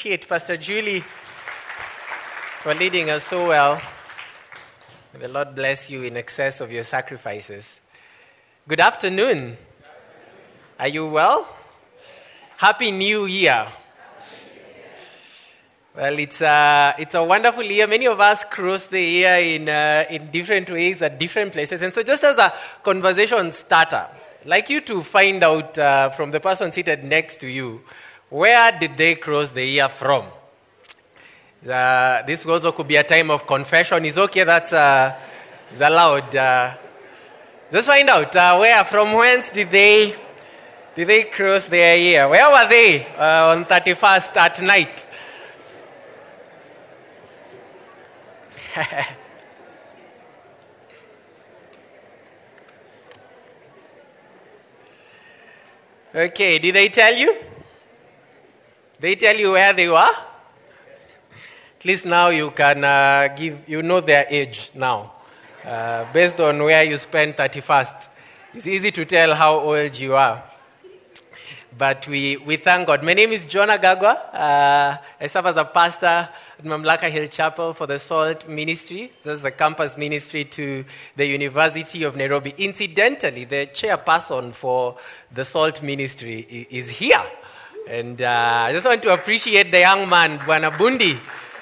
appreciate Pastor Julie for leading us so well. May the Lord bless you in excess of your sacrifices. Good afternoon. Are you well? Happy New Year. Well, it's a wonderful year. Many of us cross the year in different ways at different places. And so just as a conversation starter, I'd like you to find out from the person seated next to you, where did they cross the year from? This also could be a time of confession. It's okay, that's allowed. Just find out from whence did they cross their year? Where were they on 31st at night? Okay, did they tell you? They tell you where they were? At least now you can know their age now. Based on where you spent 31st. It's easy to tell how old you are. But we thank God. My name is John Agagwa. I serve as a pastor at Mamlaka Hill Chapel for the SALT ministry. This is the campus ministry to the University of Nairobi. Incidentally, the chairperson for the SALT ministry is here. And I just want to appreciate the young man, Bwana Bundi.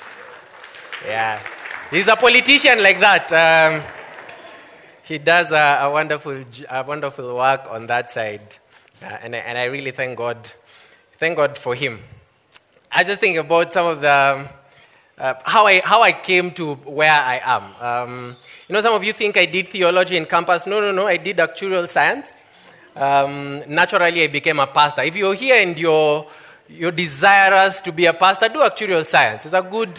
Yeah, he's a politician like that. He does a wonderful work on that side. And I really thank God for him. I just think about some of the how I came to where I am. Some of you think I did theology in campus. No. I did actuarial science. Naturally, I became a pastor. If you're here and you're desirous to be a pastor, do actuarial science. It's a good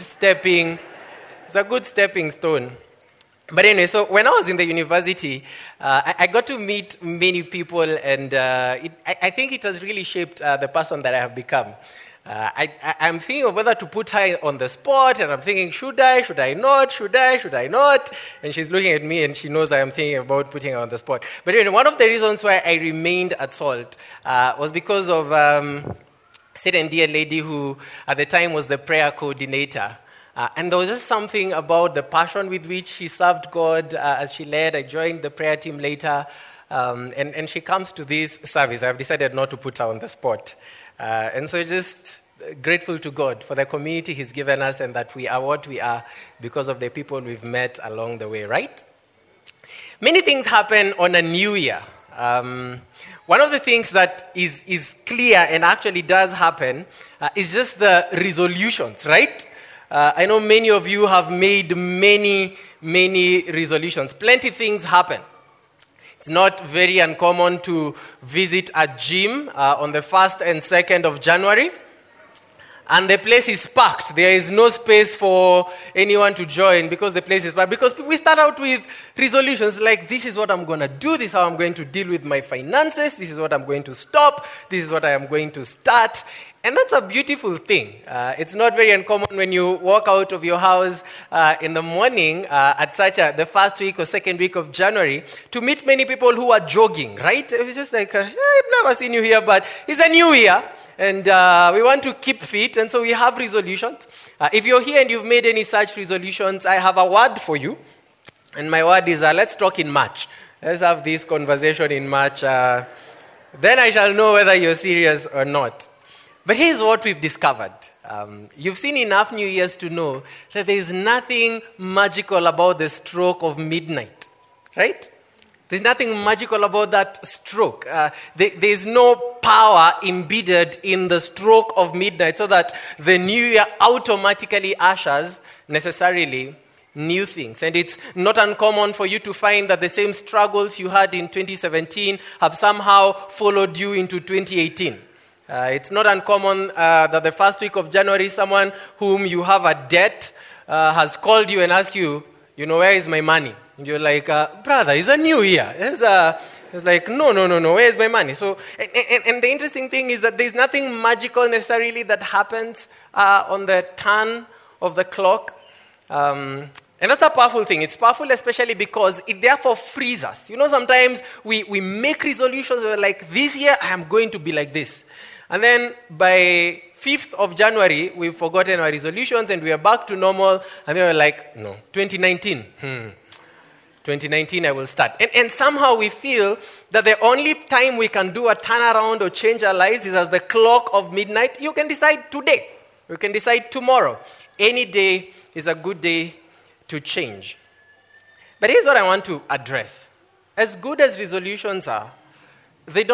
stepping stone. But anyway, so when I was in the university, I got to meet many people, and I think it has really shaped the person that I have become. I'm thinking of whether to put her on the spot, and I'm thinking, should I not? And she's looking at me, and she knows I am thinking about putting her on the spot. But anyway, one of the reasons why I remained at SALT was because of a certain dear lady who, at the time, was the prayer coordinator. And there was just something about the passion with which she served God as she led. I joined the prayer team later, and she comes to this service. I've decided not to put her on the spot. And so just grateful to God for the community He's given us and that we are what we are because of the people we've met along the way, right? Many things happen on a new year. One of the things that is clear and actually does happen is just the resolutions, right? I know many of you have made many resolutions. Plenty of things happen. It's not very uncommon to visit a gym on the 1st and 2nd of January, and the place is packed. There is no space for anyone to join because the place is packed. Because we start out with resolutions like, this is what I'm going to do, this is how I'm going to deal with my finances, this is what I'm going to stop, this is what I am going to start. And that's a beautiful thing. It's not very uncommon when you walk out of your house in the morning at the first week or second week of January to meet many people who are jogging, right? It's just like, I've never seen you here, but it's a new year. And we want to keep fit, and so we have resolutions. If you're here and you've made any such resolutions, I have a word for you. And my word is, let's talk in March. Let's have this conversation in March. Then I shall know whether you're serious or not. But here's what we've discovered. You've seen enough New Years to know that there is nothing magical about the stroke of midnight, right? There's nothing magical about that stroke. There's no power embedded in the stroke of midnight so that the new year automatically ushers necessarily new things. And it's not uncommon for you to find that the same struggles you had in 2017 have somehow followed you into 2018. It's not uncommon that the first week of January, someone whom you have a debt has called you and asked you, where is my money? And you're like, brother, it's a new year. It's like, no, where is my money? So, and the interesting thing is that there's nothing magical necessarily that happens on the turn of the clock. And that's a powerful thing. It's powerful especially because it therefore frees us. Sometimes we make resolutions. We're like, this year I am going to be like this. And then by 5th of January, we've forgotten our resolutions and we are back to normal. And they were like, no, 2019. 2019, I will start. And somehow we feel that the only time we can do a turnaround or change our lives is at the clock of midnight. You can decide today. You can decide tomorrow. Any day is a good day to change. But here's what I want to address. As good as resolutions are, they're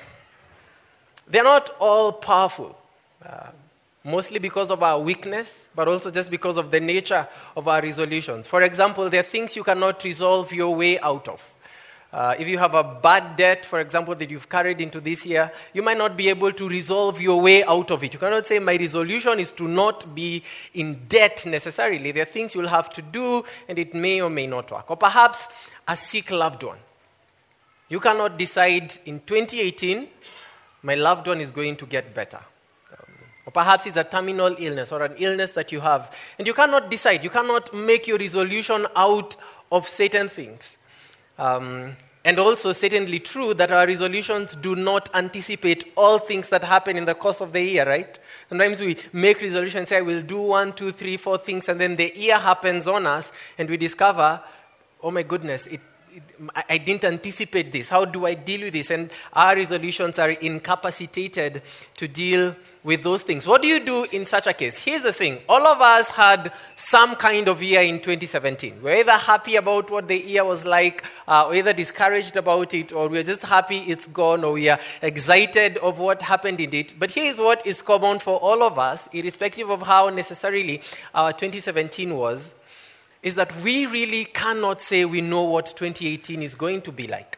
not all powerful. Mostly because of our weakness, but also just because of the nature of our resolutions. For example, there are things you cannot resolve your way out of. If you have a bad debt, for example, that you've carried into this year, you might not be able to resolve your way out of it. You cannot say, my resolution is to not be in debt necessarily. There are things you'll have to do, and it may or may not work. Or perhaps a sick loved one. You cannot decide in 2018, my loved one is going to get better. Or perhaps it's a terminal illness or an illness that you have. And you cannot decide. You cannot make your resolution out of certain things. And also, certainly true that our resolutions do not anticipate all things that happen in the course of the year, right? Sometimes we make resolutions, say, I will do 1, 2, 3, 4 things, and then the year happens on us, and we discover, oh my goodness, I didn't anticipate this. How do I deal with this? And our resolutions are incapacitated to deal with those things. What do you do in such a case? Here's the thing. All of us had some kind of year in 2017. We're either happy about what the year was like, or either discouraged about it, or we're just happy it's gone, or we are excited of what happened in it. But here's what is common for all of us, irrespective of how necessarily our 2017 was, is that we really cannot say we know what 2018 is going to be like.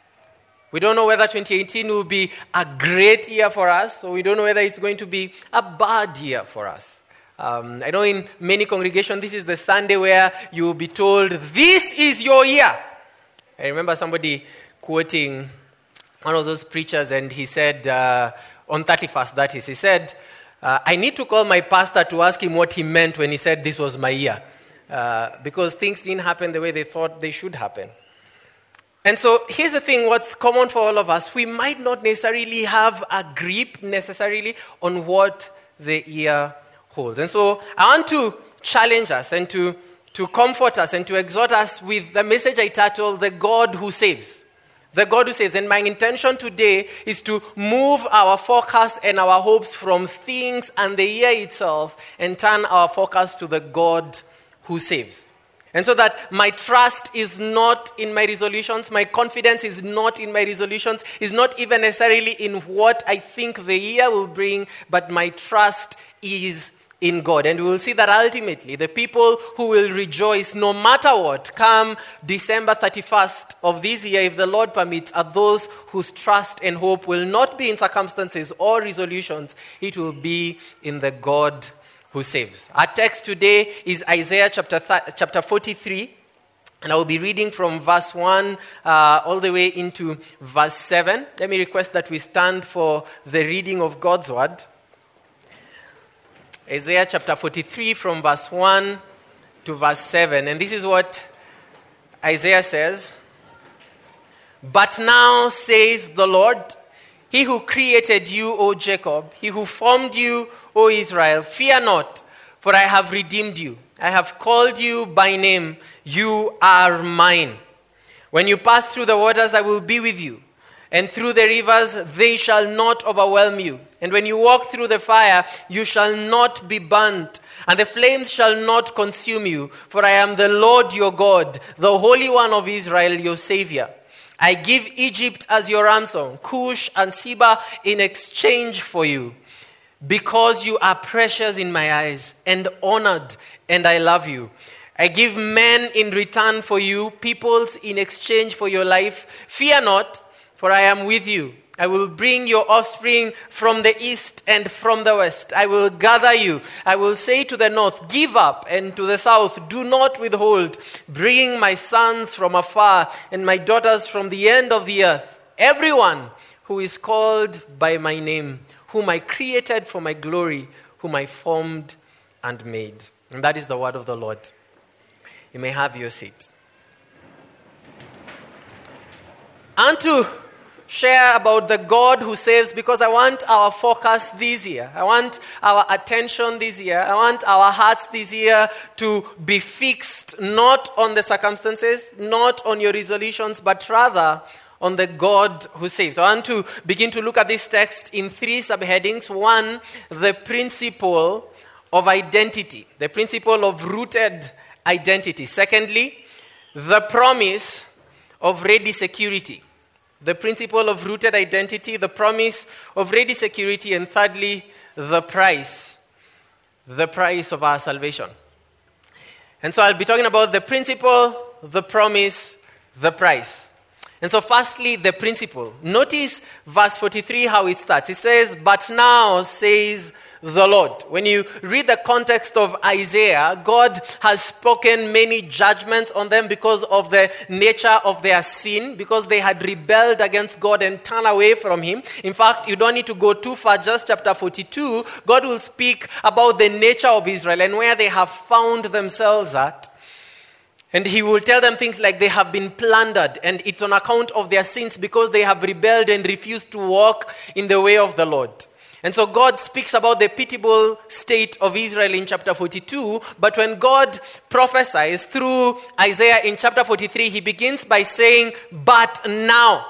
We don't know whether 2018 will be a great year for us, or we don't know whether it's going to be a bad year for us. I know in many congregations, this is the Sunday where you will be told, this is your year. I remember somebody quoting one of those preachers, and he said, on 31st, that is, he said, I need to call my pastor to ask him what he meant when he said this was my year. Because things didn't happen the way they thought they should happen. And so here's the thing, what's common for all of us, we might not necessarily have a grip necessarily on what the year holds. And so I want to challenge us and to comfort us and to exhort us with the message I titled, The God Who Saves. The God Who Saves. And my intention today is to move our focus and our hopes from things and the year itself and turn our focus to the God who saves. And so that my trust is not in my resolutions, my confidence is not in my resolutions, is not even necessarily in what I think the year will bring, but my trust is in God. And we will see that ultimately the people who will rejoice no matter what come December 31st of this year, if the Lord permits, are those whose trust and hope will not be in circumstances or resolutions, it will be in the God who saves. Our text today is Isaiah chapter 43, and I will be reading from verse 1 all the way into verse 7. Let me request that we stand for the reading of God's word. Isaiah chapter 43 from verse 1 to verse 7. And this is what Isaiah says. But now says the Lord, He who created you, O Jacob, He who formed you, O Israel, fear not, for I have redeemed you. I have called you by name. You are mine. When you pass through the waters, I will be with you. And through the rivers, they shall not overwhelm you. And when you walk through the fire, you shall not be burnt. And the flames shall not consume you. For I am the Lord your God, the Holy One of Israel, your Savior. I give Egypt as your ransom, Cush and Seba in exchange for you. Because you are precious in my eyes and honored, and I love you. I give men in return for you, peoples in exchange for your life. Fear not, for I am with you. I will bring your offspring from the east and from the west. I will gather you. I will say to the north, give up, and to the south, do not withhold. Bring my sons from afar and my daughters from the end of the earth. Everyone who is called by my name, whom I created for my glory, whom I formed and made. And that is the word of the Lord. You may have your seat. And to share about the God who saves because I want our focus this year. I want our attention this year. I want our hearts this year to be fixed not on the circumstances, not on your resolutions, but rather on the God who saves. I want to begin to look at this text in 3 subheadings. 1, the principle of identity, the principle of rooted identity. Secondly, the promise of ready security, the principle of rooted identity, the promise of ready security, and thirdly, the price of our salvation. And so I'll be talking about the principle, the promise, the price. And so firstly, the principle. Notice verse 43, how it starts. It says, "But now says the Lord." When you read the context of Isaiah, God has spoken many judgments on them because of the nature of their sin, because they had rebelled against God and turned away from Him. In fact, you don't need to go too far, just chapter 42, God will speak about the nature of Israel and where they have found themselves at. And He will tell them things like they have been plundered, and it's on account of their sins because they have rebelled and refused to walk in the way of the Lord. And so God speaks about the pitiable state of Israel in chapter 42, but when God prophesies through Isaiah in chapter 43, He begins by saying, "But now."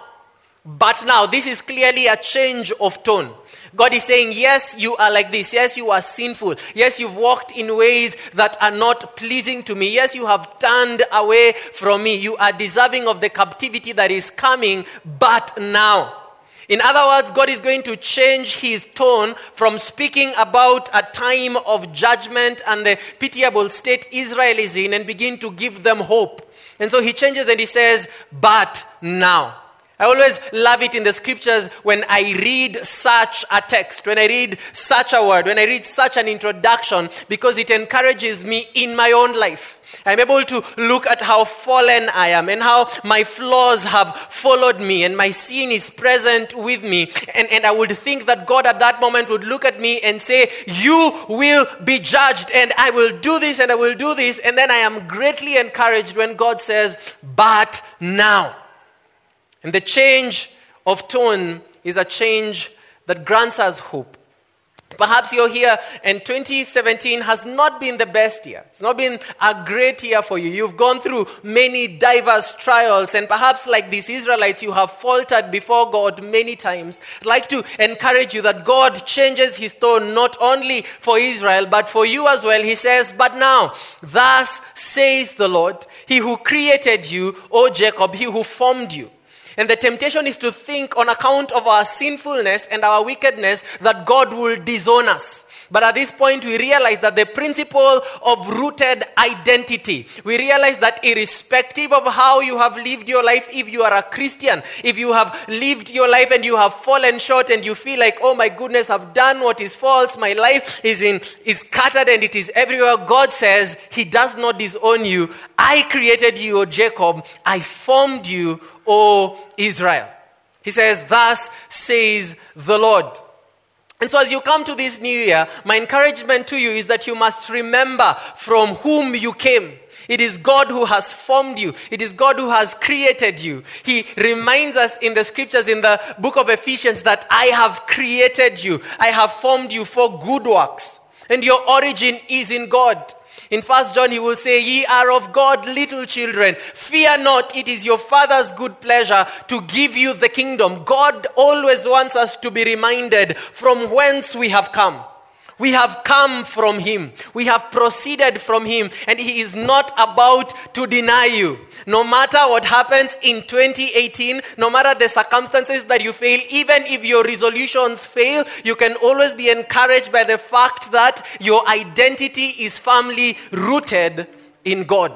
But now. This is clearly a change of tone. God is saying, yes, you are like this. Yes, you are sinful. Yes, you've walked in ways that are not pleasing to me. Yes, you have turned away from me. You are deserving of the captivity that is coming, but now. In other words, God is going to change His tone from speaking about a time of judgment and the pitiable state Israel is in and begin to give them hope. And so He changes and He says, "But now." I always love it in the scriptures when I read such a text, when I read such a word, when I read such an introduction, because it encourages me in my own life. I'm able to look at how fallen I am and how my flaws have followed me and my sin is present with me. And I would think that God at that moment would look at me and say, "You will be judged and I will do this and I will do this." And then I am greatly encouraged when God says, "But now." And the change of tone is a change that grants us hope. Perhaps you're here and 2017 has not been the best year. It's not been a great year for you. You've gone through many diverse trials, and perhaps like these Israelites, you have faltered before God many times. I'd like to encourage you that God changes His tone not only for Israel, but for you as well. He says, "But now, thus says the Lord, He who created you, O Jacob, He who formed you." And the temptation is to think on account of our sinfulness and our wickedness that God will disown us. But at this point, we realize that the principle of rooted identity, we realize that irrespective of how you have lived your life, if you are a Christian, if you have lived your life and you have fallen short and you feel like, "Oh my goodness, I've done what is false, my life is scattered and it is everywhere," God says He does not disown you. "I created you, O Jacob. I formed you, O Israel." He says, "Thus says the Lord." And so as you come to this new year, my encouragement to you is that you must remember from whom you came. It is God who has formed you. It is God who has created you. He reminds us in the scriptures in the book of Ephesians that "I have created you. I have formed you for good works." And your origin is in God. In 1 John, He will say, "Ye are of God, little children. Fear not, it is your Father's good pleasure to give you the kingdom." God always wants us to be reminded from whence we have come. We have come from Him. We have proceeded from Him. And He is not about to deny you. No matter what happens in 2018, no matter the circumstances that you fail, even if your resolutions fail, you can always be encouraged by the fact that your identity is firmly rooted in God.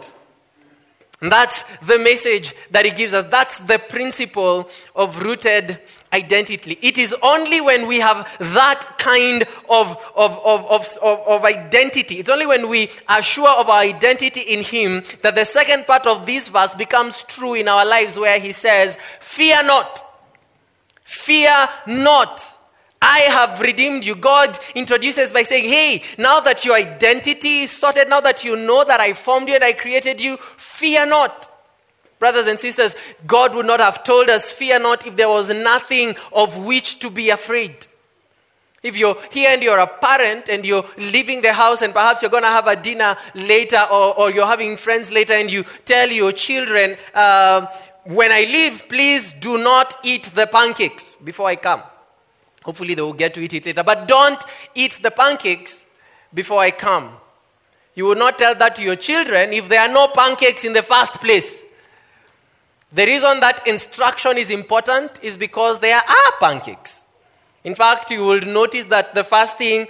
And that's the message that He gives us. That's the principle of rooted identity. It is only when we have that kind of identity, it's only when we are sure of our identity in Him that the second part of this verse becomes true in our lives, where He says, "Fear not. Fear not. I have redeemed you." God introduces by saying, "Hey, now that your identity is sorted, now that you know that I formed you and I created you, fear not." Brothers and sisters, God would not have told us, fear not, if there was nothing of which to be afraid. If you're here and you're a parent and you're leaving the house and perhaps you're going to have a dinner later or you're having friends later and you tell your children, when I leave, please do not eat the pancakes before I come. Hopefully they will get to eat it later. But don't eat the pancakes before I come. You will not tell that to your children if there are no pancakes in the first place. The reason that instruction is important is because there are pancakes. In fact, you will notice that the first thing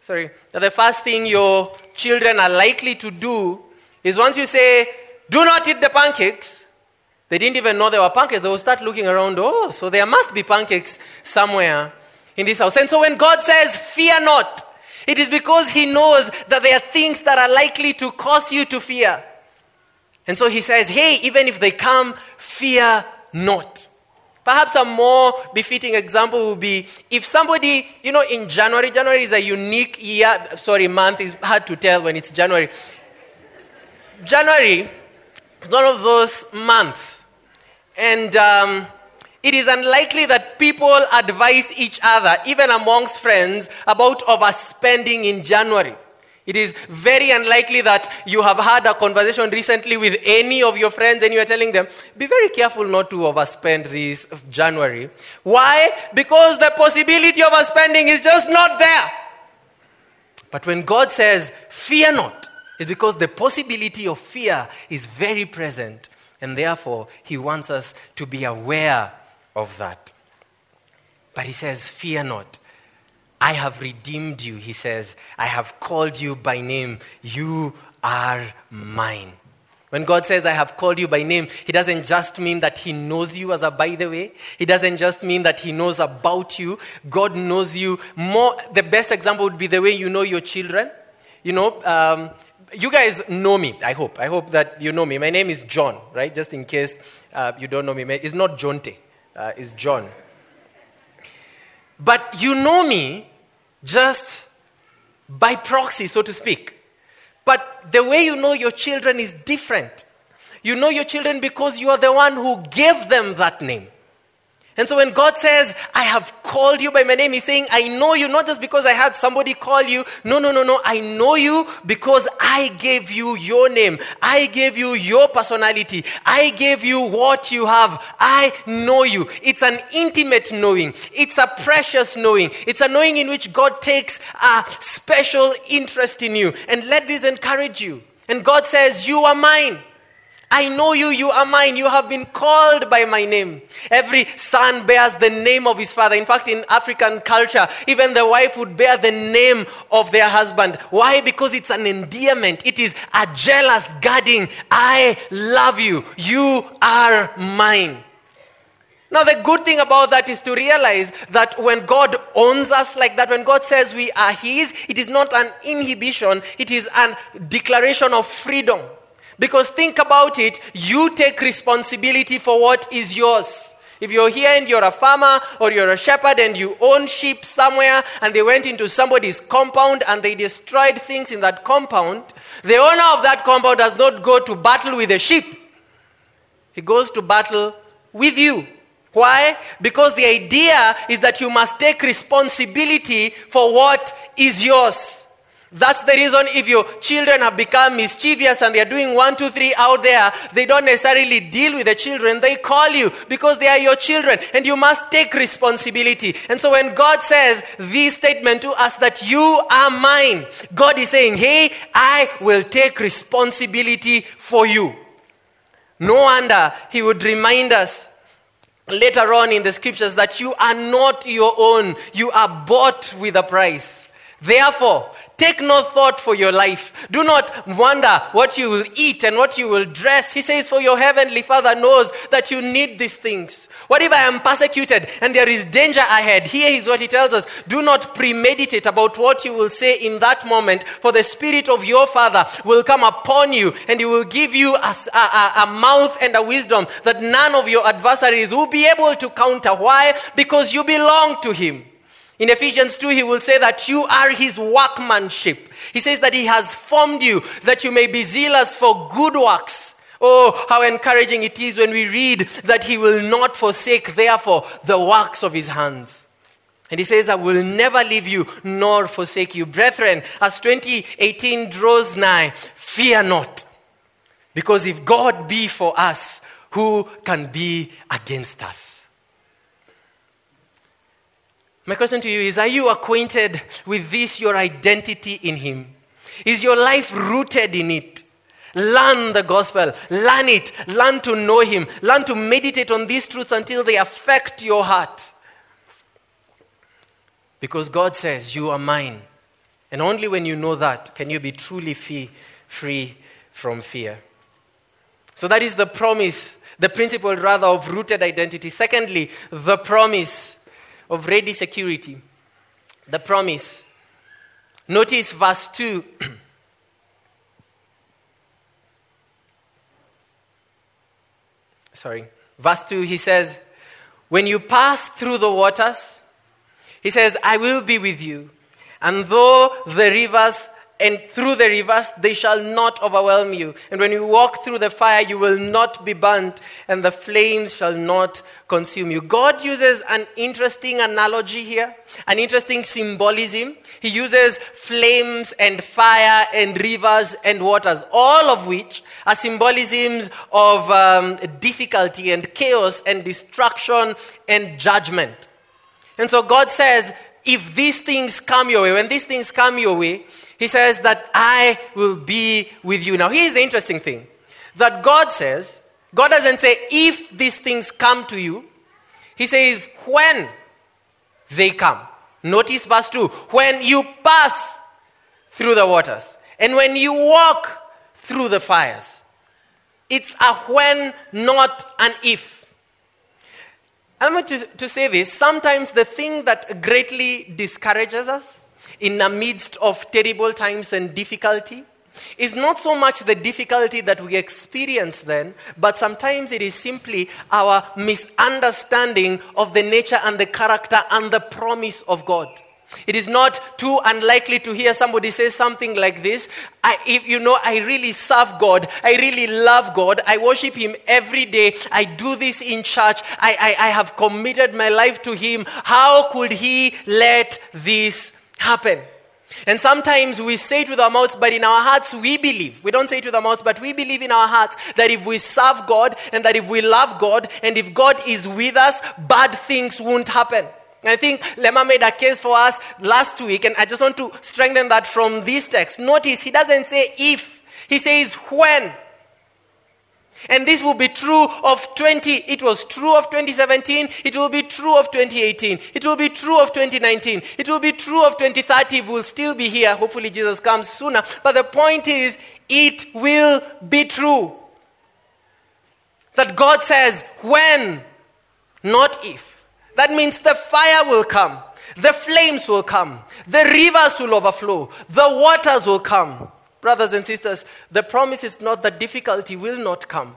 your children are likely to do is once you say, do not eat the pancakes, they didn't even know there were pancakes. They will start looking around, so there must be pancakes somewhere in this house. And so when God says, fear not, it is because he knows that there are things that are likely to cause you to fear. And so he says, hey, even if they come, fear not. Perhaps a more befitting example would be if somebody, in January is a unique month. It's hard to tell when it's January. January is one of those months. And it is unlikely that people advise each other, even amongst friends, about overspending in January. It is very unlikely that you have had a conversation recently with any of your friends and you are telling them, be very careful not to overspend this January. Why? Because the possibility of overspending is just not there. But when God says, fear not, it's because the possibility of fear is very present. And therefore, he wants us to be aware of that. But he says, fear not. I have redeemed you, he says. I have called you by name. You are mine. When God says, I have called you by name, he doesn't just mean that he knows you as a by the way. He doesn't just mean that he knows about you. God knows you more. The best example would be the way you know your children. You guys know me, I hope. I hope that you know me. My name is John, right? Just in case you don't know me. It's not Jonte. It's John. But you know me just by proxy, so to speak. But the way you know your children is different. You know your children because you are the one who gave them that name. And so when God says, I have called you by my name, he's saying, I know you not just because I had somebody call you. No. I know you because I gave you your name. I gave you your personality. I gave you what you have. I know you. It's an intimate knowing. It's a precious knowing. It's a knowing in which God takes a special interest in you. And let this encourage you. And God says, you are mine. I know you, you are mine. You have been called by my name. Every son bears the name of his father. In fact, in African culture, even the wife would bear the name of their husband. Why? Because it's an endearment. It is a jealous guarding. I love you. You are mine. Now, the good thing about that is to realize that when God owns us like that, when God says we are his, it is not an inhibition. It is a declaration of freedom. Because think about it, you take responsibility for what is yours. If you're here and you're a farmer or you're a shepherd and you own sheep somewhere and they went into somebody's compound and they destroyed things in that compound, the owner of that compound does not go to battle with the sheep. He goes to battle with you. Why? Because the idea is that you must take responsibility for what is yours. That's the reason if your children have become mischievous and they're doing 1, 2, 3 out there, they don't necessarily deal with the children. They call you because they are your children and you must take responsibility. And so when God says this statement to us that you are mine, God is saying, hey, I will take responsibility for you. No wonder he would remind us later on in the scriptures that you are not your own. You are bought with a price. Therefore, take no thought for your life. Do not wonder what you will eat and what you will dress. He says, for your heavenly Father knows that you need these things. What if I am persecuted and there is danger ahead? Here is what he tells us. Do not premeditate about what you will say in that moment, for the Spirit of your Father will come upon you and he will give you a mouth and a wisdom that none of your adversaries will be able to counter. Why? Because you belong to him. In Ephesians 2, he will say that you are his workmanship. He says that he has formed you, that you may be zealous for good works. Oh, how encouraging it is when we read that he will not forsake, therefore, the works of his hands. And he says, I will never leave you nor forsake you. Brethren, as 2018 draws nigh, fear not. Because if God be for us, who can be against us? My question to you is, are you acquainted with this, your identity in him? Is your life rooted in it? Learn the gospel. Learn it. Learn to know him. Learn to meditate on these truths until they affect your heart. Because God says, you are mine. And only when you know that can you be truly free from fear. So that is the promise, the principle rather of rooted identity. Secondly, the promise of ready security. The promise. Notice verse 2. Verse 2, he says, when you pass through the waters, he says, I will be with you. And though the rivers, and through the rivers, they shall not overwhelm you. And when you walk through the fire, you will not be burnt, and the flames shall not consume you. God uses an interesting analogy here, an interesting symbolism. He uses flames and fire and rivers and waters, all of which are symbolisms of difficulty and chaos and destruction and judgment. And so God says, if these things come your way, when these things come your way, he says that I will be with you. Now, here's the interesting thing. That God says, God doesn't say if these things come to you. He says when they come. Notice verse 2. When you pass through the waters and when you walk through the fires. It's a when, not an if. I'm going to say this. Sometimes the thing that greatly discourages us in the midst of terrible times and difficulty is not so much the difficulty that we experience then, but sometimes it is simply our misunderstanding of the nature and the character and the promise of God. It is not too unlikely to hear somebody say something like this. I really serve God. I really love God. I worship him every day. I do this in church. I have committed my life to him. How could he let this happen? And sometimes we say it with our mouths, but in our hearts we believe. We don't say it with our mouths, but we believe in our hearts that if we serve God and that if we love God and if God is with us, bad things won't happen. And I think Lema made a case for us last week, and I just want to strengthen that from this text. Notice, he doesn't say if, he says when. And this will be true of it was true of 2017, it will be true of 2018, it will be true of 2019, it will be true of 2030, we'll still be here. Hopefully Jesus comes sooner. But the point is, it will be true. That God says when, not if. That means the fire will come, the flames will come, the rivers will overflow, the waters will come. Brothers and sisters, the promise is not that difficulty will not come.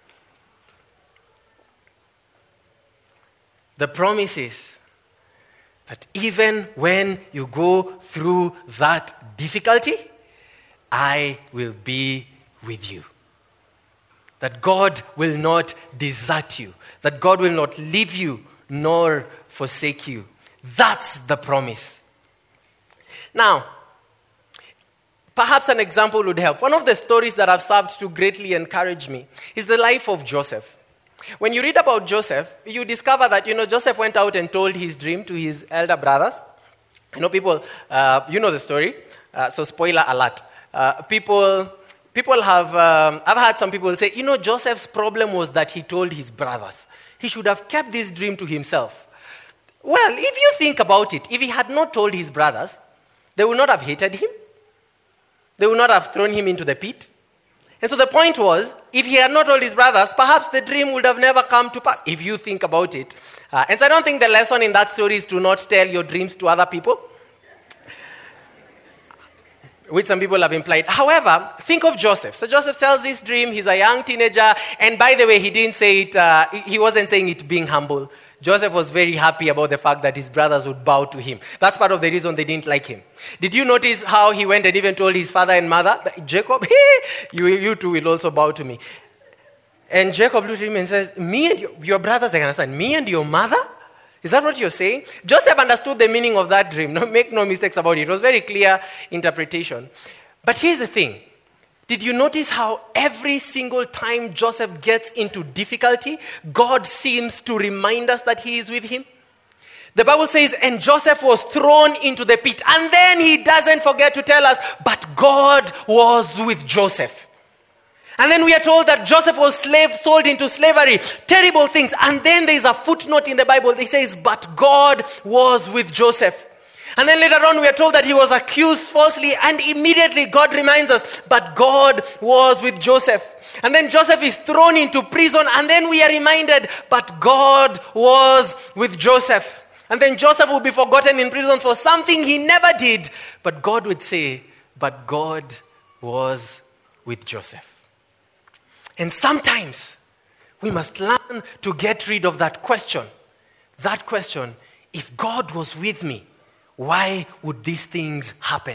The promise is that even when you go through that difficulty, I will be with you. That God will not desert you, that God will not leave you nor forsake you. That's the promise. Now, perhaps an example would help. One of the stories that have served to greatly encourage me is the life of Joseph. When you read about Joseph, you discover that, Joseph went out and told his dream to his elder brothers. People, you know the story, so spoiler alert. People have, I've had some people say, Joseph's problem was that he told his brothers. He should have kept this dream to himself. Well, if you think about it, if he had not told his brothers, they would not have hated him. They would not have thrown him into the pit. And so the point was, if he had not told his brothers, perhaps the dream would have never come to pass, if you think about it. And so I don't think the lesson in that story is to not tell your dreams to other people, which some people have implied. However, think of Joseph. So Joseph tells this dream. He's a young teenager. And by the way, he didn't say it, he wasn't saying it being humble. Joseph was very happy about the fact that his brothers would bow to him. That's part of the reason they didn't like him. Did you notice how he went and even told his father and mother, Jacob, you two will also bow to me? And Jacob looked at him and says, me and your brothers, I can understand, me and your mother? Is that what you're saying? Joseph understood the meaning of that dream. No, make no mistakes about it. It was very clear interpretation. But here's the thing. Did you notice how every single time Joseph gets into difficulty, God seems to remind us that he is with him? The Bible says, and Joseph was thrown into the pit. And then he doesn't forget to tell us, but God was with Joseph. And then we are told that Joseph was sold into slavery. Terrible things. And then there is a footnote in the Bible that says, but God was with Joseph. And then later on we are told that he was accused falsely. And immediately God reminds us, but God was with Joseph. And then Joseph is thrown into prison. And then we are reminded, but God was with Joseph. And then Joseph will be forgotten in prison for something he never did. But God would say, but God was with Joseph. And sometimes we must learn to get rid of that question. That question, if God was with me, why would these things happen?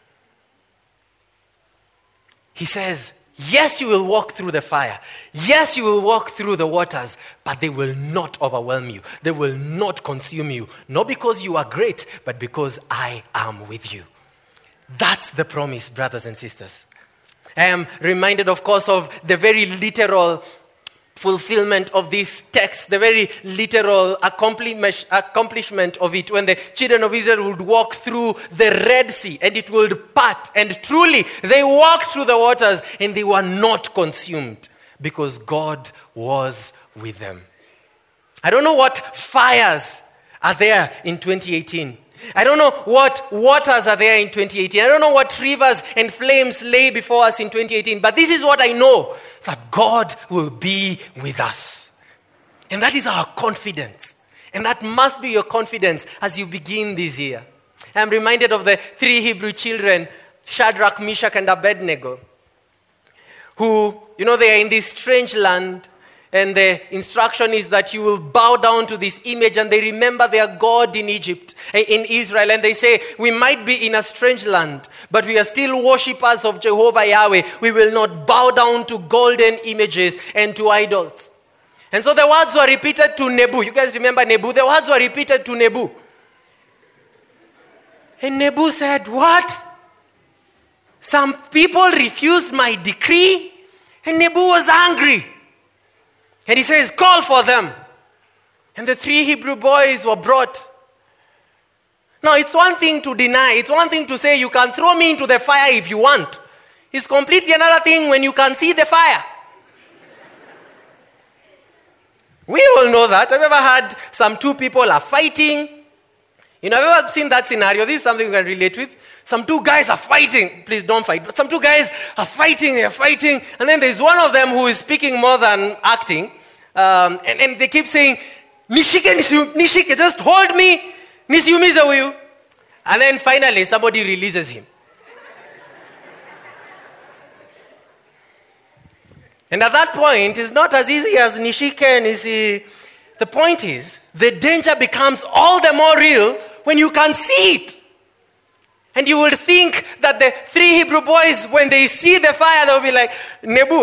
He says, yes, you will walk through the fire. Yes, you will walk through the waters, but they will not overwhelm you. They will not consume you. Not because you are great, but because I am with you. That's the promise, brothers and sisters. I am reminded, of course, of the very literal fulfillment of this text, the very literal accomplishment of it, when the children of Israel would walk through the Red Sea and it would part, and truly they walked through the waters and they were not consumed because God was with them. I don't know what fires are there in 2018. I don't know what waters are there in 2018. I don't know what rivers and flames lay before us in 2018. But this is what I know, that God will be with us. And that is our confidence. And that must be your confidence as you begin this year. I'm reminded of the 3 Hebrew children, Shadrach, Meshach, and Abednego, who, they are in this strange land. And the instruction is that you will bow down to this image, and they remember their God in Israel. And they say, we might be in a strange land, but we are still worshippers of Jehovah Yahweh. We will not bow down to golden images and to idols. And so the words were repeated to Nebu. You guys remember Nebu? The words were repeated to Nebu. And Nebu said, what? Some people refused my decree? And Nebu was angry. And he says, call for them. And the 3 Hebrew boys were brought. Now, it's one thing to deny. It's one thing to say, you can throw me into the fire if you want. It's completely another thing when you can see the fire. We all know that. Have you ever had some 2 people are fighting? Have you ever seen that scenario? This is something we can relate with. Some 2 guys are fighting. Please don't fight. But some 2 guys are fighting. They're fighting. And then there's one of them who is speaking more than acting. And they keep saying, Nishike, just hold me. Nisiumize huyu. And then finally somebody releases him. And at that point, it's not as easy as Nishike and Nisi. The point is, the danger becomes all the more real when you can see it. And you will think that the 3 Hebrew boys, when they see the fire, they'll be like, Nebu,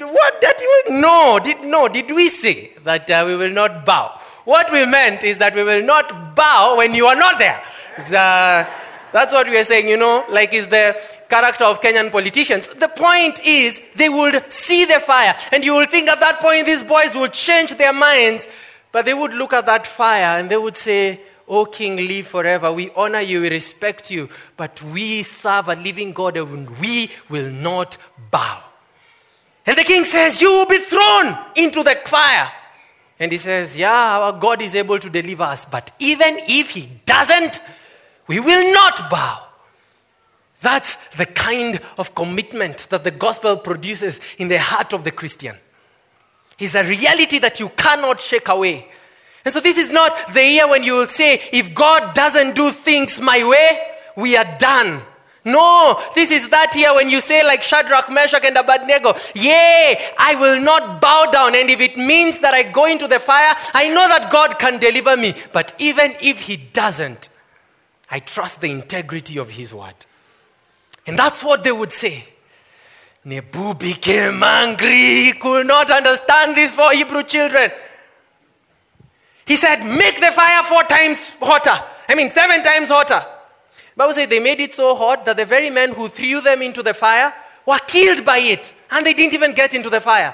did we say that we will not bow? What we meant is that we will not bow when you are not there. That's what we are saying, like is the character of Kenyan politicians. The point is, they would see the fire. And you will think at that point, these boys would change their minds. But they would look at that fire and they would say, O King, live forever. We honor you, we respect you, but we serve a living God and we will not bow. And the king says, you will be thrown into the fire. And he says, yeah, our God is able to deliver us, but even if he doesn't, we will not bow. That's the kind of commitment that the gospel produces in the heart of the Christian. It's a reality that you cannot shake away. And so this is not the year when you will say, if God doesn't do things my way, we are done. No, this is that year when you say like Shadrach, Meshach, and Abednego, yea, I will not bow down. And if it means that I go into the fire, I know that God can deliver me. But even if he doesn't, I trust the integrity of his word. And that's what they would say. Nebu became angry. He could not understand these 4 Hebrew children. He said, make the fire 7 times hotter. The Bible says they made it so hot that the very men who threw them into the fire were killed by it. And they didn't even get into the fire.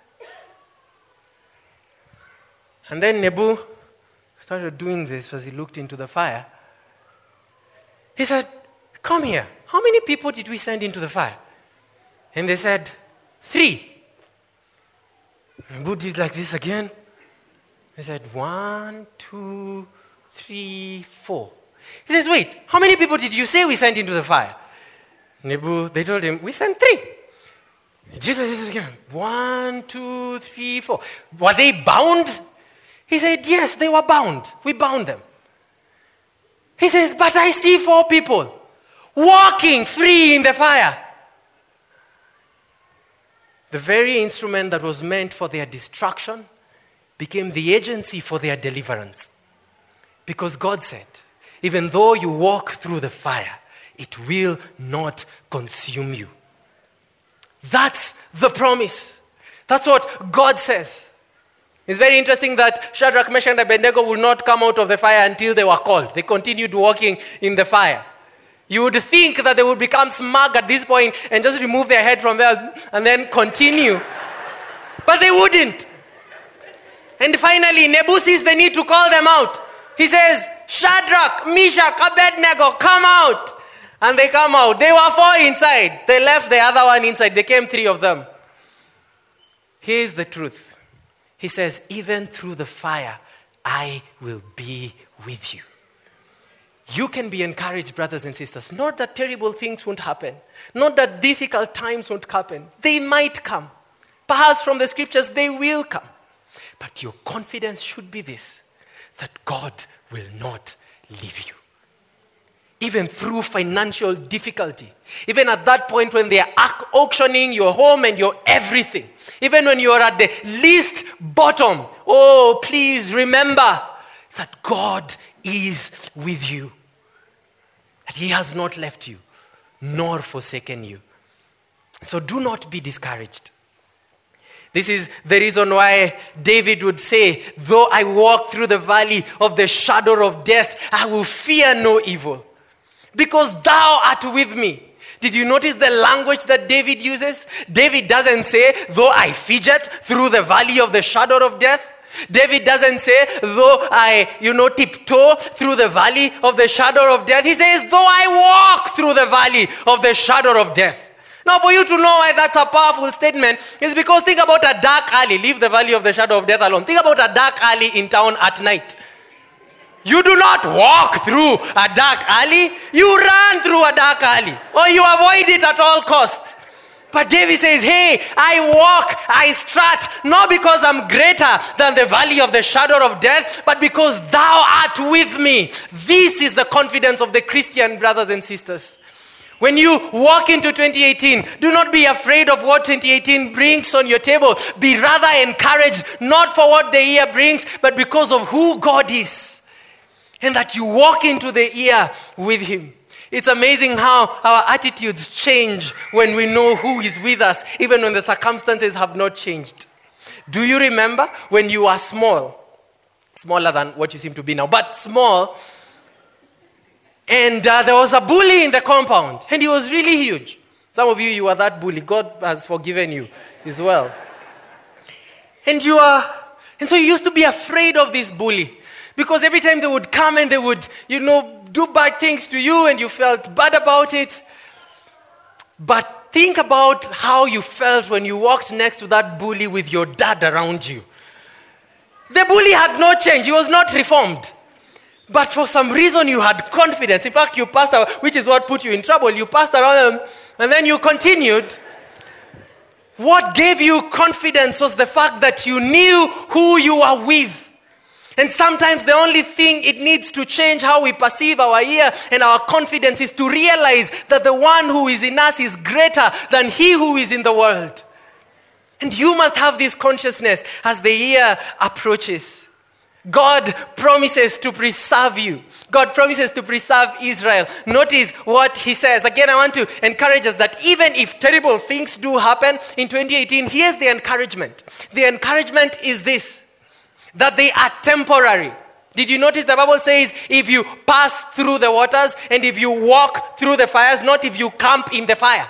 And then Nebu started doing this as he looked into the fire. He said, come here. How many people did we send into the fire? And they said, 3. Nebu did like this again. He said, 1, 2, 3, 4. He says, wait, how many people did you say we sent into the fire? Nebu, they told him, we sent 3. Jesus said again, 1, 2, 3, 4. Were they bound? He said, yes, they were bound. We bound them. He says, but I see 4 people walking free in the fire. The very instrument that was meant for their destruction became the agency for their deliverance. Because God said, even though you walk through the fire, it will not consume you. That's the promise. That's what God says. It's very interesting that Shadrach, Meshach, and Abednego would not come out of the fire until they were called. They continued walking in the fire. You would think that they would become smug at this point and just remove their head from there and then continue. But they wouldn't. And finally, Nebu sees the need to call them out. He says, Shadrach, Meshach, Abednego, come out. And they come out. They were 4 inside. They left the other one inside. There came 3 of them. Here's the truth. He says, even through the fire, I will be with you. You can be encouraged, brothers and sisters. Not that terrible things won't happen. Not that difficult times won't happen. They might come. Perhaps from the scriptures, they will come. But your confidence should be this, that God will not leave you. Even through financial difficulty. Even at that point when they are auctioning your home and your everything. Even when you are at the least bottom. Oh, please remember that God is with you. That He has not left you, nor forsaken you. So do not be discouraged. This is the reason why David would say, though I walk through the valley of the shadow of death, I will fear no evil. Because thou art with me. Did you notice the language that David uses? David doesn't say, though I fidget through the valley of the shadow of death. David doesn't say, though I, tiptoe through the valley of the shadow of death. He says, though I walk through the valley of the shadow of death. Now, for you to know why that's a powerful statement is because think about a dark alley. Leave the valley of the shadow of death alone. Think about a dark alley in town at night. You do not walk through a dark alley. You run through a dark alley. Or you avoid it at all costs. But David says, hey, I walk, I strut, not because I'm greater than the valley of the shadow of death, but because thou art with me. This is the confidence of the Christian brothers and sisters. When you walk into 2018, do not be afraid of what 2018 brings on your table. Be rather encouraged, not for what the year brings, but because of who God is. And that you walk into the year with Him. It's amazing how our attitudes change when we know who is with us, even when the circumstances have not changed. Do you remember when you were small? Smaller than what you seem to be now, but small. And there was a bully in the compound, and he was really huge. Some of you were that bully. God has forgiven you as well. And so you used to be afraid of this bully. Because every time they would come and they would, do bad things to you and you felt bad about it. But think about how you felt when you walked next to that bully with your dad around you. The bully had not changed. He was not reformed. But for some reason you had confidence. In fact, you passed around, which is what put you in trouble. You passed around them and then you continued. What gave you confidence was the fact that you knew who you are with. And sometimes the only thing it needs to change how we perceive our year and our confidence is to realize that the one who is in us is greater than he who is in the world. And you must have this consciousness as the year approaches. God promises to preserve you. God promises to preserve Israel. Notice what he says. Again, I want to encourage us that even if terrible things do happen in 2018, here's the encouragement. The encouragement is this, that they are temporary. Did you notice the Bible says, if you pass through the waters and if you walk through the fires, not if you camp in the fire.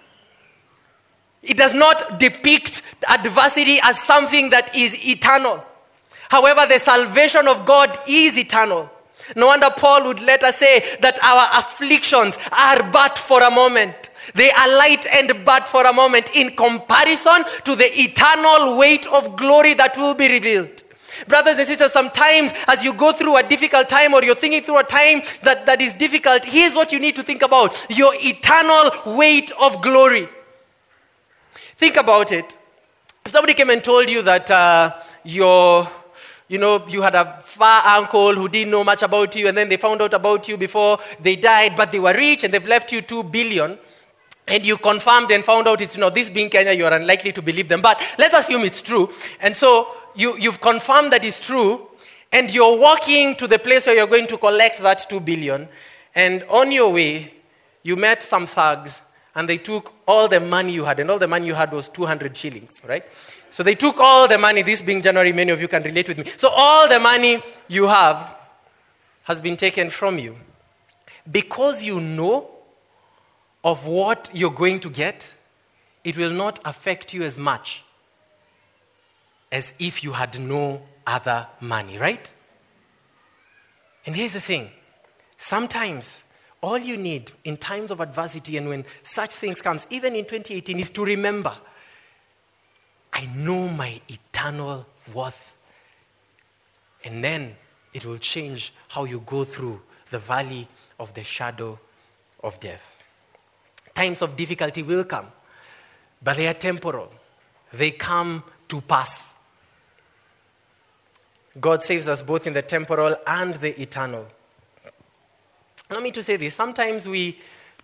It does not depict adversity as something that is eternal. However, the salvation of God is eternal. No wonder Paul would later say that our afflictions are but for a moment. They are light and but for a moment in comparison to the eternal weight of glory that will be revealed. Brothers and sisters, sometimes as you go through a difficult time or you're thinking through a time that is difficult, here's what you need to think about: your eternal weight of glory. Think about it. If somebody came and told you that you had a far uncle who didn't know much about you, and then they found out about you before they died, but they were rich and they've left you 2 billion, and you confirmed and found out it's, this being Kenya, you are unlikely to believe them. But let's assume it's true. And so you've confirmed that it's true, and you're walking to the place where you're going to collect that 2 billion, and on your way, you met some thugs, and they took all the money you had, and all the money you had was 200 shillings, right? So they took all the money. This being January, many of you can relate with me. So all the money you have has been taken from you. Because you know of what you're going to get, it will not affect you as much as if you had no other money, right? And here's the thing. Sometimes all you need in times of adversity and when such things comes, even in 2018, is to remember, I know my eternal worth. And then it will change how you go through the valley of the shadow of death. Times of difficulty will come, but they are temporal. They come to pass. God saves us both in the temporal and the eternal. Allow me to say this. Sometimes we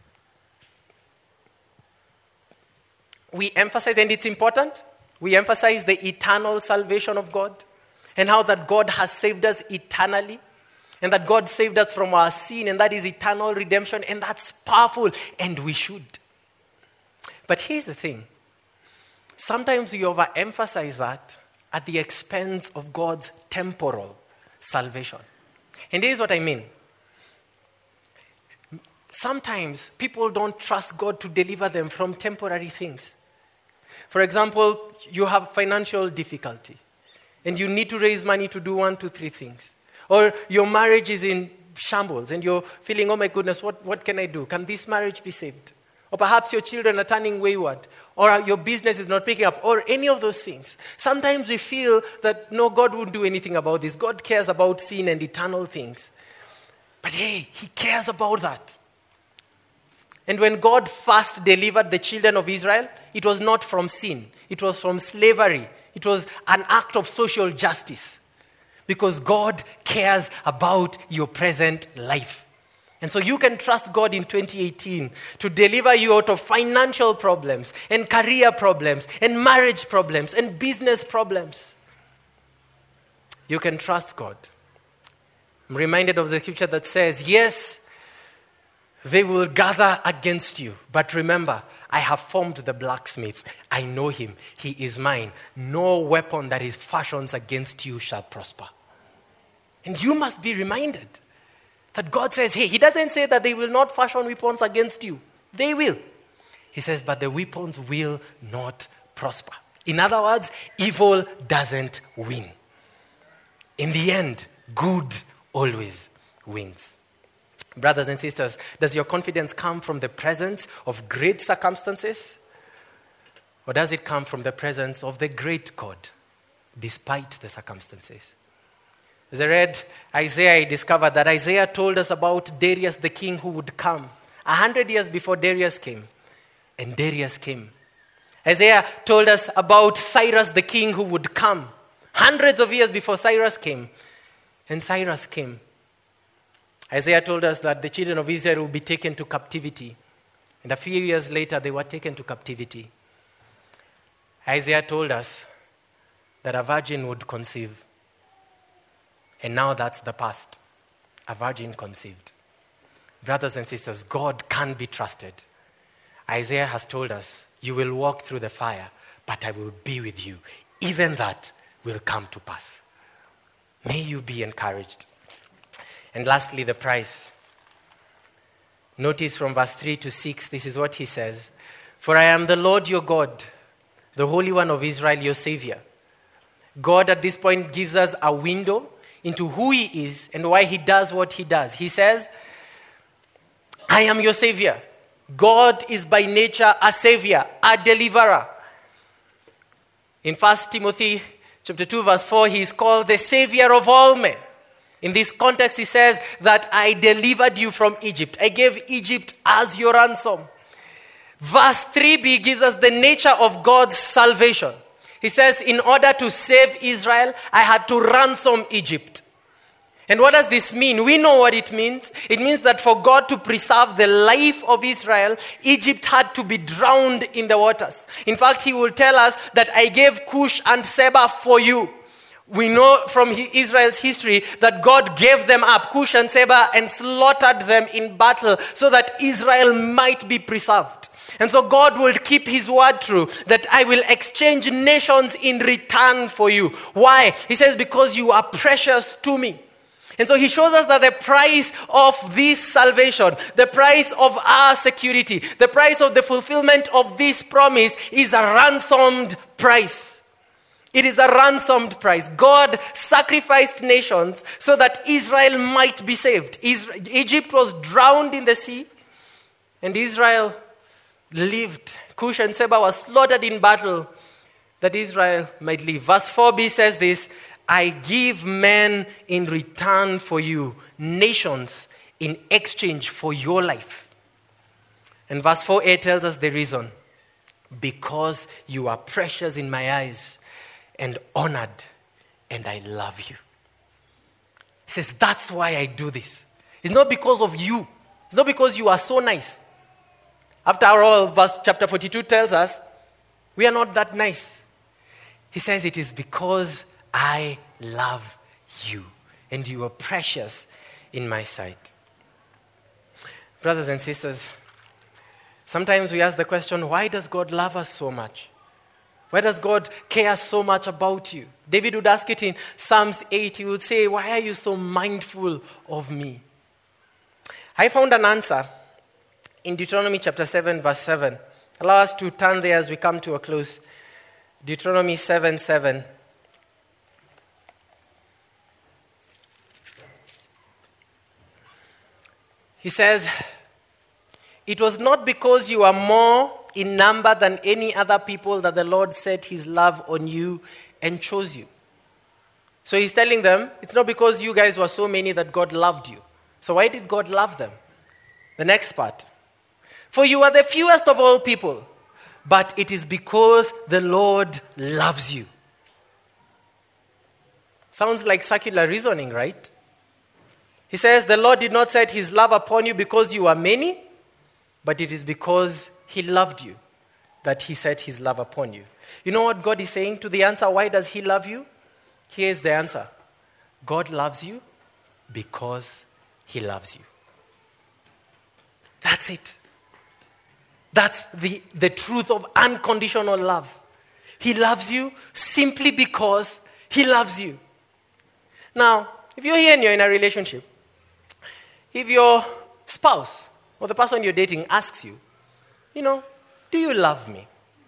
emphasize, and it's important, we emphasize the eternal salvation of God and how that God has saved us eternally and that God saved us from our sin, and that is eternal redemption, and that's powerful, and we should. But here's the thing. Sometimes we overemphasize that at the expense of God's temporal salvation. And here's what I mean. Sometimes people don't trust God to deliver them from temporary things. For example, you have financial difficulty and you need to raise money to do 1, 2, 3 things. Or your marriage is in shambles and you're feeling, oh my goodness, what can I do? Can this marriage be saved? Or perhaps your children are turning wayward, or your business is not picking up, or any of those things. Sometimes we feel that, no, God won't do anything about this. God cares about sin and eternal things. But hey, He cares about that. And when God first delivered the children of Israel, it was not from sin. It was from slavery. It was an act of social justice. Because God cares about your present life. And so you can trust God in 2018 to deliver you out of financial problems and career problems and marriage problems and business problems. You can trust God. I'm reminded of the scripture that says, yes, they will gather against you. But remember, I have formed the blacksmith. I know him. He is mine. No weapon that is fashioned against you shall prosper. And you must be reminded that God says, hey, He doesn't say that they will not fashion weapons against you. They will. He says, but the weapons will not prosper. In other words, evil doesn't win. In the end, good always wins. Brothers and sisters, does your confidence come from the presence of great circumstances? Or does it come from the presence of the great God, despite the circumstances? As I read Isaiah, I discovered that Isaiah told us about Darius the king who would come 100 years before Darius came. And Darius came. Isaiah told us about Cyrus the king who would come hundreds of years before Cyrus came. And Cyrus came. Isaiah told us that the children of Israel would be taken to captivity. And a few years later, they were taken to captivity. Isaiah told us that a virgin would conceive. And now that's the past. A virgin conceived. Brothers and sisters, God can be trusted. Isaiah has told us, you will walk through the fire, but I will be with you. Even that will come to pass. May you be encouraged. And lastly, the price. Notice from verse 3 to 6, this is what he says. For I am the Lord your God, the Holy One of Israel, your Savior. God at this point gives us a window into who he is and why he does what he does. He says, I am your Savior. God is by nature a Savior, a deliverer. In 1 Timothy chapter 2 verse 4, he is called the Savior of all men. In this context, he says that I delivered you from Egypt. I gave Egypt as your ransom. Verse 3b gives us the nature of God's salvation. He says, in order to save Israel, I had to ransom Egypt. And what does this mean? We know what it means. It means that for God to preserve the life of Israel, Egypt had to be drowned in the waters. In fact, he will tell us that I gave Cush and Seba for you. We know from Israel's history that God gave them up, Cush and Seba, and slaughtered them in battle so that Israel might be preserved. And so God will keep his word true, that I will exchange nations in return for you. Why? He says, because you are precious to me. And so he shows us that the price of this salvation, the price of our security, the price of the fulfillment of this promise is a ransomed price. It is a ransomed price. God sacrificed nations so that Israel might be saved. Egypt was drowned in the sea, and Israel lived. Cush and Seba was slaughtered in battle that Israel might live. Verse 4b says this, I give men in return for you, nations in exchange for your life. And verse 4a tells us the reason. Because you are precious in my eyes and honored, and I love you. He says, that's why I do this. It's not because of you. It's not because you are so nice. After all, chapter 42 tells us, we are not that nice. He says it is because I love you, and you are precious in my sight. Brothers and sisters, sometimes we ask the question, why does God love us so much? Why does God care so much about you? David would ask it in Psalms 8. He would say, why are you so mindful of me? I found an answer in Deuteronomy chapter 7, verse 7. Allow us to turn there as we come to a close. Deuteronomy 7:7. He says, it was not because you are more in number than any other people that the Lord set his love on you and chose you. So he's telling them, it's not because you guys were so many that God loved you. So why did God love them? The next part. For you are the fewest of all people, but it is because the Lord loves you. Sounds like circular reasoning, right? He says, the Lord did not set his love upon you because you are many, but it is because he loved you that he set his love upon you. You know what God is saying to the answer, why does he love you? Here's the answer. God loves you because he loves you. That's it. That's the truth of unconditional love. He loves you simply because he loves you. Now, if you're here and you're in a relationship, if your spouse or the person you're dating asks you, do you love me?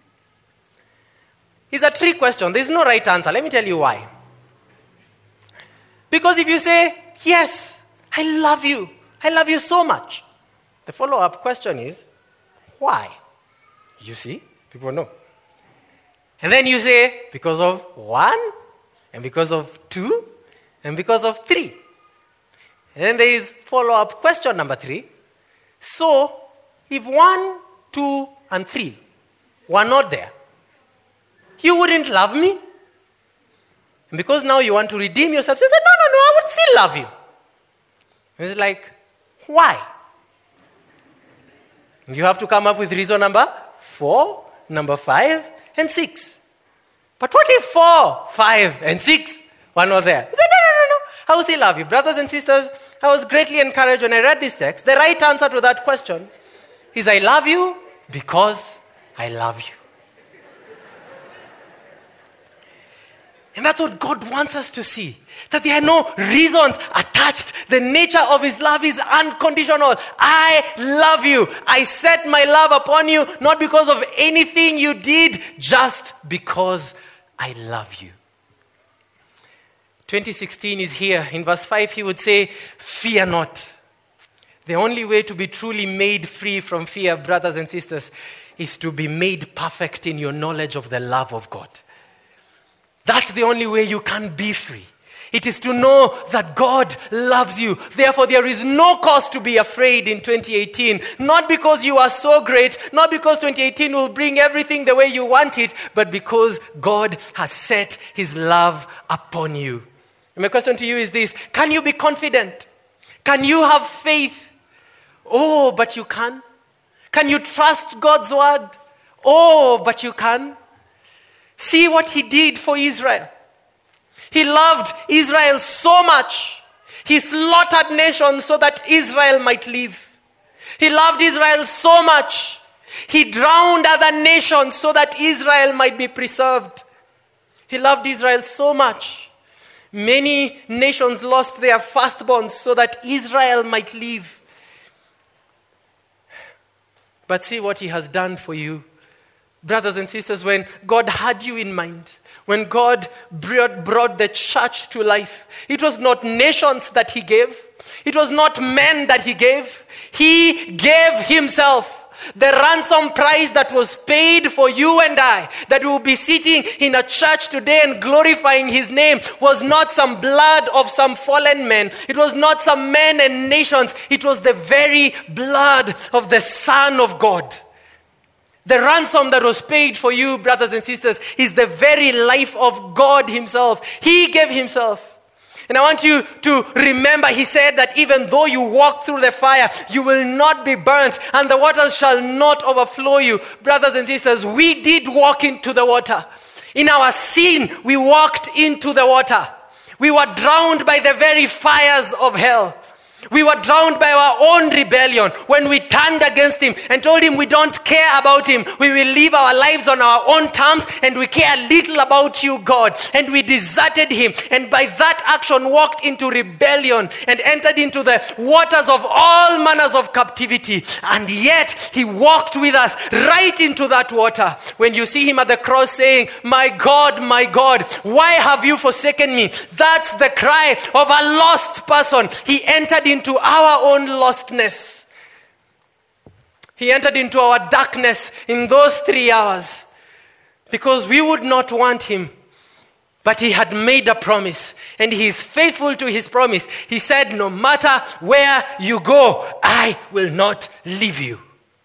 It's a trick question. There's no right answer. Let me tell you why. Because if you say, yes, I love you so much, the follow-up question is, why? You see, people know. And then you say, because of 1, and because of 2, and because of 3. And then there is follow-up question number 3. So, if 1, 2, and 3 were not there, you wouldn't love me? And because now you want to redeem yourself, you say, no, I would still love you. And it's like, why? You have to come up with reason number 4, number 5, and 6. But what if 4, 5, and 6 were not there? He said, no. How does he love you? Brothers and sisters, I was greatly encouraged when I read this text. The right answer to that question is, I love you because I love you. And that's what God wants us to see. That there are no reasons attached. The nature of his love is unconditional. I love you. I set my love upon you, not because of anything you did, just because I love you. 2016 is here. In verse 5, he would say, fear not. The only way to be truly made free from fear, brothers and sisters, is to be made perfect in your knowledge of the love of God. That's the only way you can be free. It is to know that God loves you. Therefore, there is no cause to be afraid in 2018. Not because you are so great, not because 2018 will bring everything the way you want it, but because God has set his love upon you. And my question to you is this: can you be confident? Can you have faith? Oh, but you can. Can you trust God's word? Oh, but you can. See what he did for Israel. He loved Israel so much. He slaughtered nations so that Israel might live. He loved Israel so much. He drowned other nations so that Israel might be preserved. He loved Israel so much. Many nations lost their firstborns so that Israel might live. But see what he has done for you. Brothers and sisters, when God had you in mind, when God brought the church to life, it was not nations that he gave. It was not men that he gave. He gave himself. The ransom price that was paid for you and I, that we will be sitting in a church today and glorifying his name, was not some blood of some fallen men. It was not some men and nations. It was the very blood of the Son of God. The ransom that was paid for you, brothers and sisters, is the very life of God himself. He gave himself. And I want you to remember, he said that even though you walk through the fire, you will not be burnt, and the waters shall not overflow you. Brothers and sisters, we did walk into the water. In our sin, we walked into the water. We were drowned by the very fires of hell. We were drowned by our own rebellion when we turned against him and told him we don't care about him. We will live our lives on our own terms and we care little about you, God. And we deserted him, and by that action walked into rebellion and entered into the waters of all manners of captivity. And yet he walked with us right into that water. When you see him at the cross saying, my God, why have you forsaken me? That's the cry of a lost person. He entered into our own lostness. He entered into our darkness in those 3 hours because we would not want him. But he had made a promise, and he is faithful to his promise. He said, no matter where you go, I will not leave you.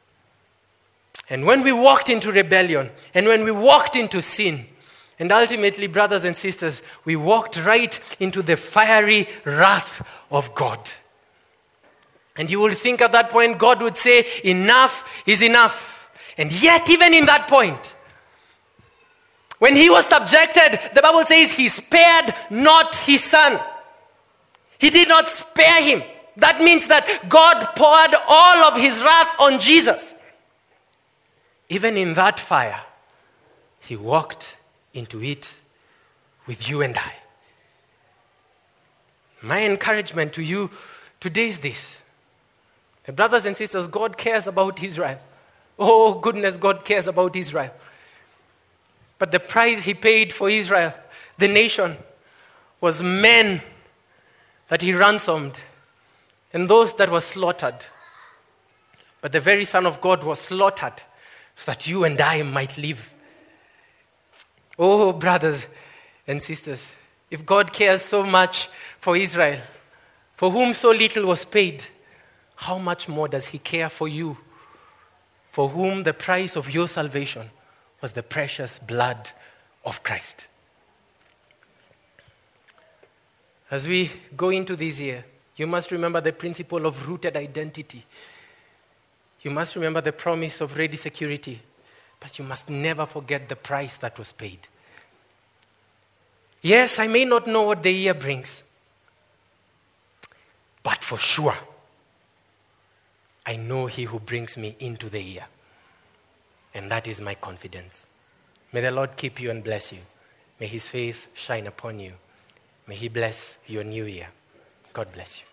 And when we walked into rebellion, and when we walked into sin, and ultimately, brothers and sisters, we walked right into the fiery wrath of God. And you will think at that point, God would say, enough is enough. And yet, even in that point, when he was subjected, the Bible says he spared not his son. He did not spare him. That means that God poured all of his wrath on Jesus. Even in that fire, he walked into it with you and I. My encouragement to you today is this. Brothers and sisters, God cares about Israel. Oh goodness, God cares about Israel. But the price he paid for Israel, the nation, was men that he ransomed and those that were slaughtered. But the very Son of God was slaughtered so that you and I might live. Oh, brothers and sisters, if God cares so much for Israel, for whom so little was paid, how much more does he care for you, for whom the price of your salvation was the precious blood of Christ? As we go into this year, you must remember the principle of rooted identity. You must remember the promise of ready security, but you must never forget the price that was paid. Yes, I may not know what the year brings, But for sure, I know he who brings me into the year. And that is my confidence. May the Lord keep you and bless you. May his face shine upon you. May he bless your new year. God bless you.